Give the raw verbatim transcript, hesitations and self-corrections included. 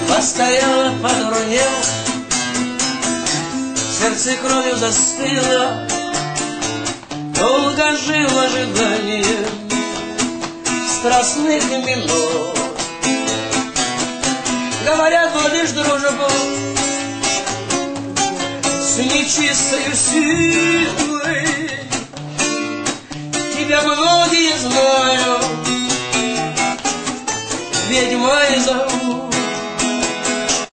постарела, подурнел, сердце кровью застыло, долго жил в ожидании страстных минут. Говорят, водишь дружбу с нечистой силой, тебя многие знают ведьмой зовут.